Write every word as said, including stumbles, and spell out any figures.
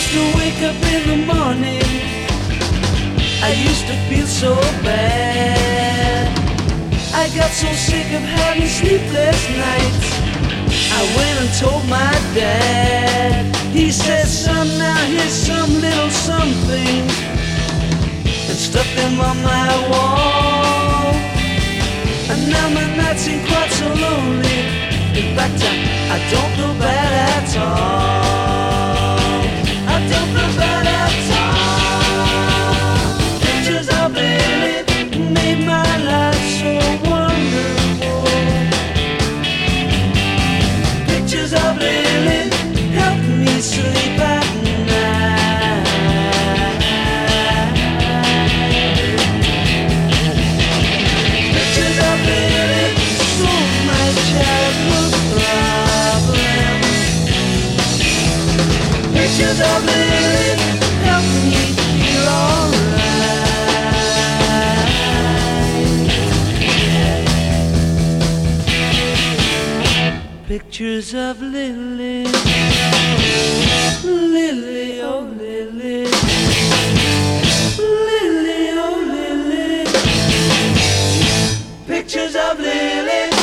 used to wake up in the morning, I used to feel so bad. I got so sick of having sleepless nights, I went and told my dad. He said, son, now here's some little something, and stuck them on my wall. And now my nights ain't quite so lonely. In fact, I, I don't feel bad at all. I don't feel bad at all. Pictures of Lily made my life so wonderful. Pictures of Lily helped me sleep at night. Pictures of Lily solved my childhood problems. Pictures of Lily helped me feel alright. Pictures of Lily, Lily, oh Lily, Lily, oh Lily. Pictures of Lily.